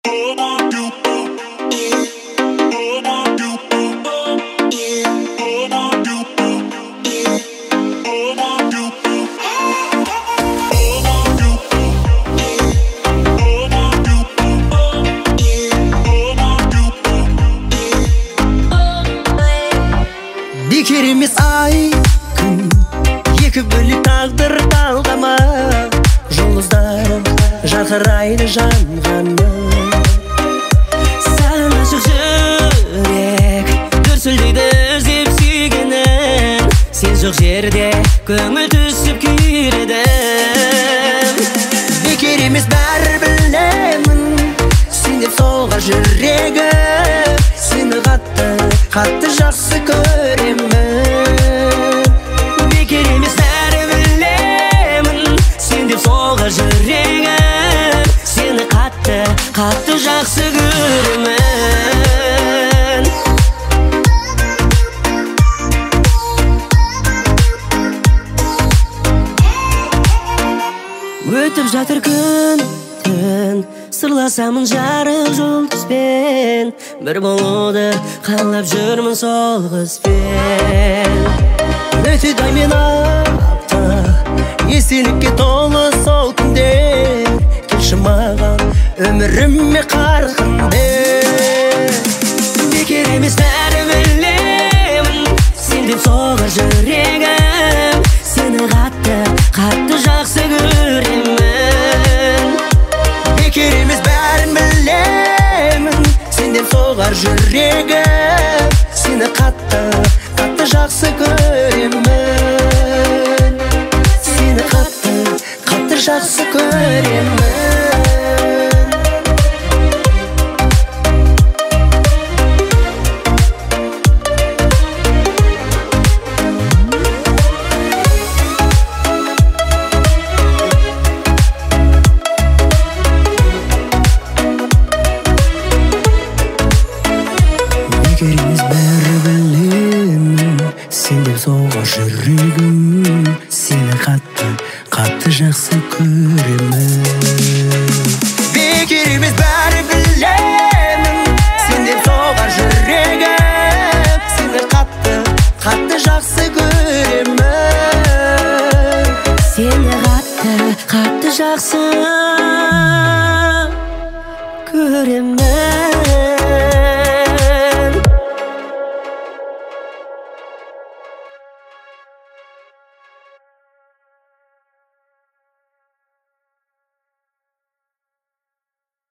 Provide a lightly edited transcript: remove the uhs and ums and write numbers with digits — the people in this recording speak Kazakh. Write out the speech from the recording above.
Бекерімес ай күн, екі бөлек тағдыр талғама, жұлдыздарым жарқырайды жанғаны. Саған ашық жүрек дүрсілдейді іздеп сүйгенін, сен жоқ жерде көңіл түсіп күйреді. Бекер емес бәрі білемін, сен деп соғар жүрегім, сені қатты жақсы көремін. Бекер емес бәрі білемін, сен деп соғар жүрегім, сені қатты жақсы көремін. Өтіп жатыр күн түн, сырласамын жарық жұлдызбен, бір болуды қалап жүрмін сол қызбен. Өтеді ай мен апта, естелікке толы сол күндер, келші маған өміріме қарқынды. Бекер емес бәрі білемін, сен деп соғар жүрегім, сені қатты жақсы көремін. Бекер емес бәрін білемін, сен деп соғар жүрегім, сені қатты жақсы көремін. Сені қатты жақсы көремін. Бекер емес бәрі білемін, сен деп соғар жүрегім, сені қатты жақсы көремін. Бекер емес бәрі білемін, сен деп соғар жүрегім, сені қатты жақсы көремін. Сені қатты жақсы көремін.